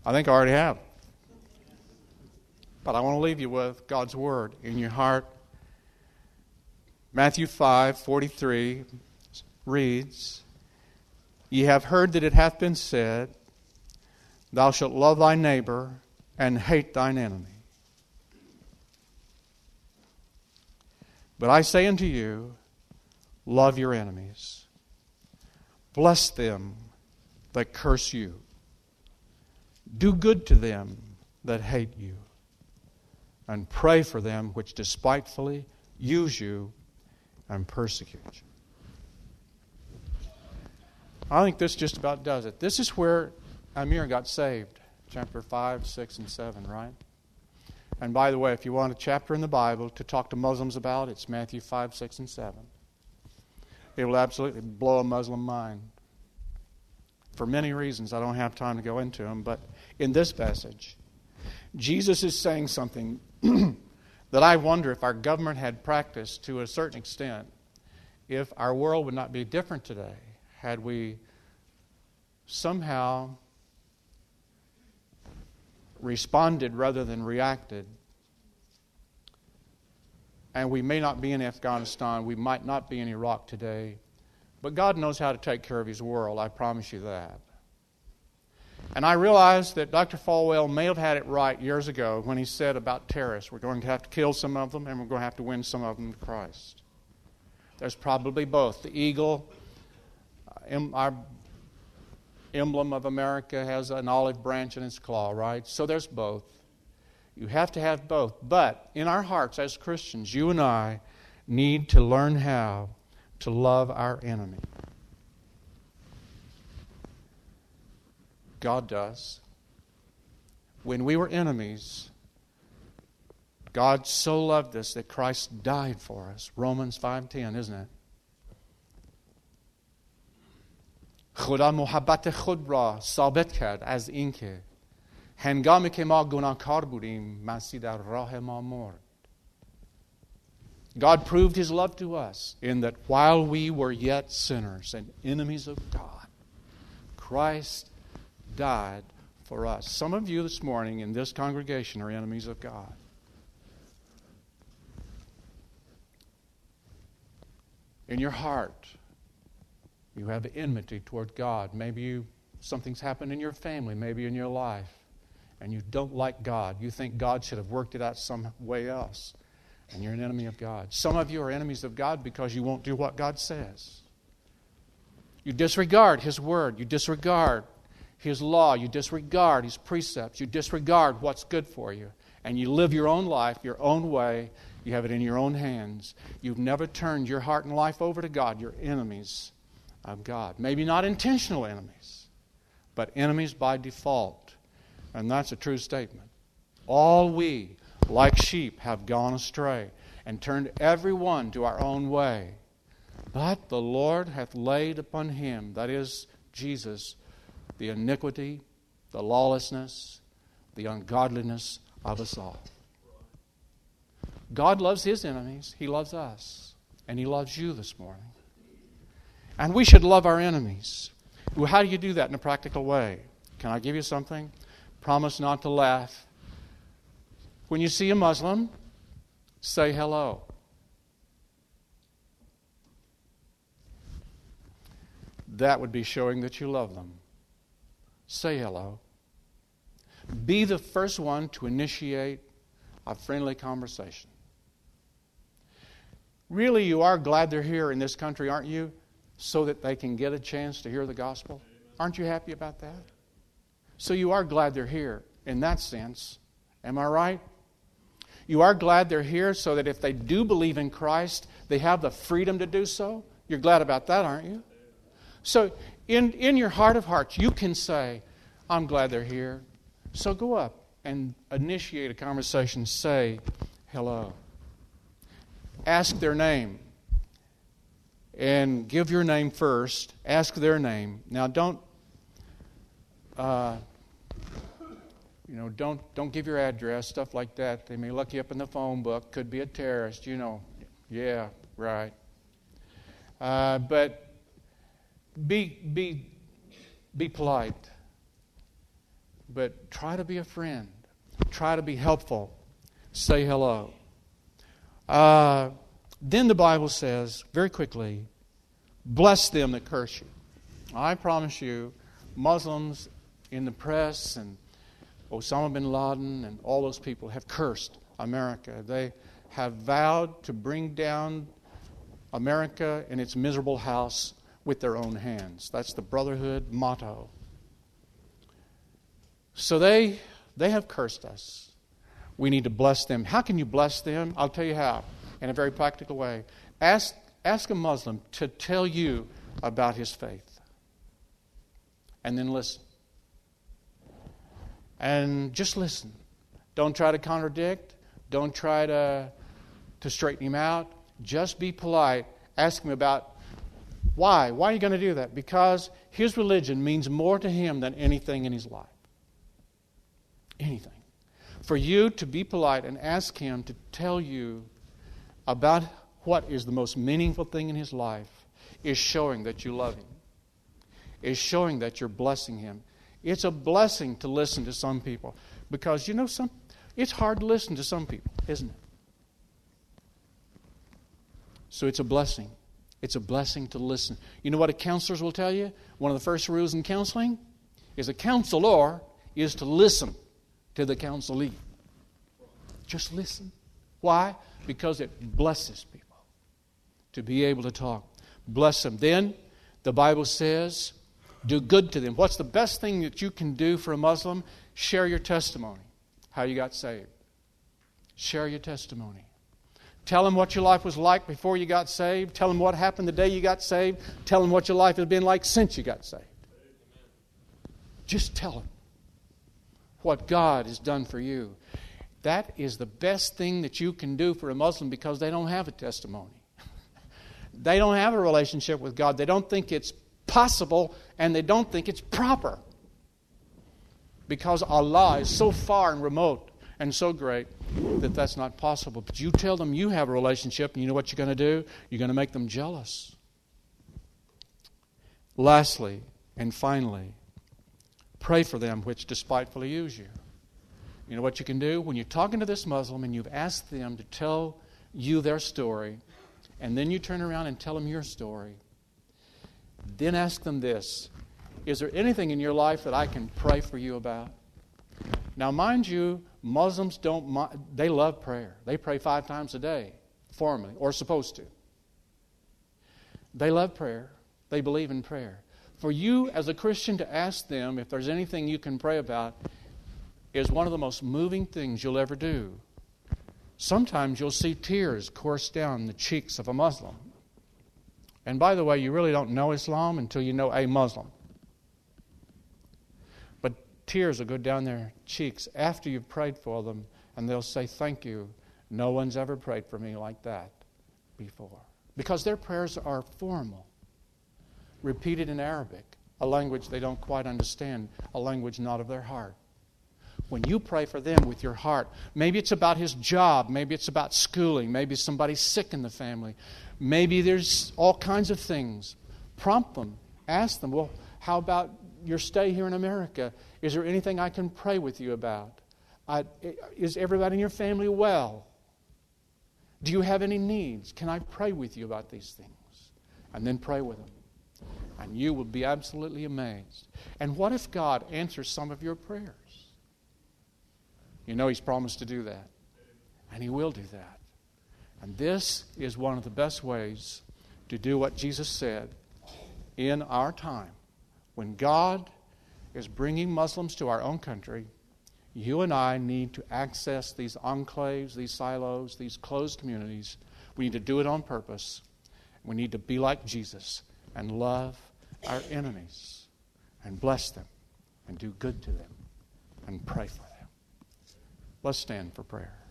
I think I already have. But I want to leave you with God's Word in your heart. Matthew 5:43 reads, Ye have heard that it hath been said, Thou shalt love thy neighbor and hate thine enemy. But I say unto you, love your enemies. Bless them that curse you. Do good to them that hate you. And pray for them which despitefully use you and persecute you. I think this just about does it. This is where Amir got saved. Chapter 5, 6, and 7, right? And by the way, if you want a chapter in the Bible to talk to Muslims about, it's Matthew 5, 6, and 7. It will absolutely blow a Muslim mind. For many reasons, I don't have time to go into them, but in this passage, Jesus is saying something that I wonder if our government had practiced to a certain extent, if our world would not be different today, had we somehow responded rather than reacted. And we may not be in Afghanistan, we might not be in Iraq today, but God knows how to take care of His world, I promise you that. And I realize that Dr. Falwell may have had it right years ago when he said about terrorists, we're going to have to kill some of them and we're going to have to win some of them to Christ. There's probably both. The eagle, our emblem of America, has an olive branch in its claw, right? So there's both. You have to have both. But in our hearts as Christians, you and I need to learn how to love our enemy. God does. When we were enemies, God so loved us that Christ died for us. Romans 5:10, isn't it? خدا محبت خود را ثابت کرد از اینکه هنگامی که ما گناهکار بودیم مسیح در راه ما مرد. God proved His love to us in that while we were yet sinners and enemies of God, Christ died for us. Some of you this morning in this congregation are enemies of God. In your heart, you have enmity toward God. Maybe something's happened in your family, maybe in your life, and you don't like God. You think God should have worked it out some way else, and you're an enemy of God. Some of you are enemies of God because you won't do what God says. You disregard His Word. You disregard His law. You disregard His precepts. You disregard what's good for you. And you live your own life, your own way. You have it in your own hands. You've never turned your heart and life over to God. You're enemies of God. Maybe not intentional enemies, but enemies by default. And that's a true statement. All we, like sheep, have gone astray and turned every one to our own way. But the Lord hath laid upon Him, that is Jesus, the iniquity, the lawlessness, the ungodliness of us all. God loves His enemies. He loves us. And He loves you this morning. And we should love our enemies. Well, how do you do that in a practical way? Can I give you something? Promise not to laugh. When you see a Muslim, say hello. That would be showing that you love them. Say hello. Be the first one to initiate a friendly conversation. Really, you are glad they're here in this country, aren't you? So that they can get a chance to hear the gospel. Aren't you happy about that? So you are glad they're here in that sense. Am I right? You are glad they're here so that if they do believe in Christ, they have the freedom to do so. You're glad about that, aren't you? So in your heart of hearts, you can say, I'm glad they're here. So go up and initiate a conversation. Say hello. Ask their name. And give your name first. Ask their name. Now don't give your address, stuff like that. They may look you up in the phone book. Could be a terrorist, Yeah, right. But be polite. but try to be a friend. Try to be helpful. Say hello. Then the Bible says, very quickly, bless them that curse you. I promise you, Muslims in the press and Osama bin Laden and all those people have cursed America. They have vowed to bring down America and its miserable house with their own hands. That's the Brotherhood motto. So they have cursed us. We need to bless them. How can you bless them? I'll tell you how. In a very practical way. Ask a Muslim to tell you about his faith. And then listen. And just listen. Don't try to contradict. Don't try to straighten him out. Just be polite. Ask him about why. Why are you going to do that? Because his religion means more to him than anything in his life. Anything. For you to be polite and ask him to tell you about what is the most meaningful thing in his life is showing that you love him. Is showing that you're blessing him. It's a blessing to listen to some people. Because, it's hard to listen to some people, isn't it? So it's a blessing. It's a blessing to listen. You know what a counselor will tell you? One of the first rules in counseling is a counselor is to listen to the counselee. Just listen. Why? Because it blesses people to be able to talk. Bless them. Then the Bible says, do good to them. What's the best thing that you can do for a Muslim? Share your testimony. How you got saved. Share your testimony. Tell them what your life was like before you got saved. Tell them what happened the day you got saved. Tell them what your life has been like since you got saved. Just tell them what God has done for you. That is the best thing that you can do for a Muslim because they don't have a testimony. They don't have a relationship with God. They don't think it's possible and they don't think it's proper. Because Allah is so far and remote and so great that that's not possible. But you tell them you have a relationship and you know what you're going to do? You're going to make them jealous. Lastly and finally, pray for them which despitefully use you. You know what you can do? When you're talking to this Muslim and you've asked them to tell you their story, and then you turn around and tell them your story, then ask them this: is there anything in your life that I can pray for you about? Now, mind you, Muslims they love prayer. They pray 5 times a day, formally, or supposed to. They love prayer. They believe in prayer. For you as a Christian to ask them if there's anything you can pray about is one of the most moving things you'll ever do. Sometimes you'll see tears course down the cheeks of a Muslim. And by the way, you really don't know Islam until you know a Muslim. But tears will go down their cheeks after you've prayed for them, and they'll say, thank you. No one's ever prayed for me like that before. Because their prayers are formal, repeated in Arabic, a language they don't quite understand, a language not of their heart. When you pray for them with your heart, maybe it's about his job, maybe it's about schooling, maybe somebody's sick in the family, maybe there's all kinds of things. Prompt them. Ask them, well, how about your stay here in America? Is there anything I can pray with you about? Is everybody in your family well? Do you have any needs? Can I pray with you about these things? And then pray with them. And you will be absolutely amazed. And what if God answers some of your prayers? You know He's promised to do that. And He will do that. And this is one of the best ways to do what Jesus said in our time. When God is bringing Muslims to our own country, you and I need to access these enclaves, these silos, these closed communities. We need to do it on purpose. We need to be like Jesus and love our enemies and bless them and do good to them and pray for them. Let's stand for prayer.